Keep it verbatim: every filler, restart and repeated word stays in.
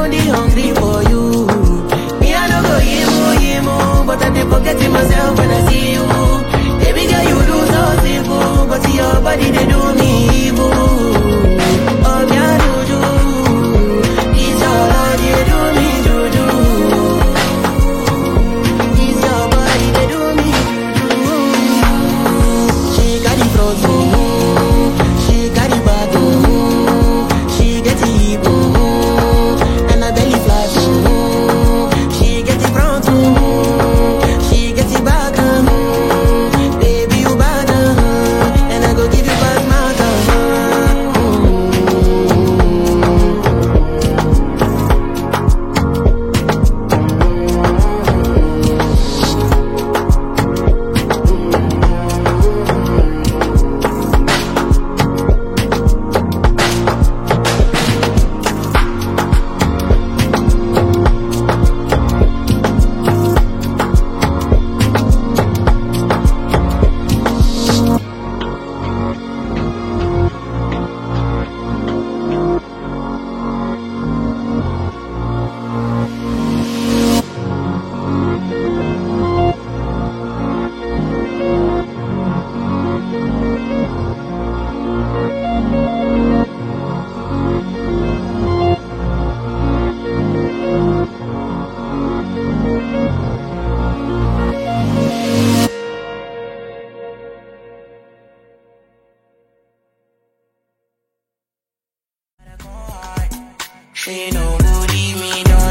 don't dey hungry for you. Me, I no go yimu, yimu, but I dey forget myself when I see you. Baby girl, you do so simple, but your body they do me evil. Oh, me, I do do. It's your body they do me do do. It's your body they do me do do. She got the front room, she got the back room, she get the hip room, and her belly flat room. She get the front room, she get the back room. Baby, you bad, uh, and I go give you back my she no go leave me, no.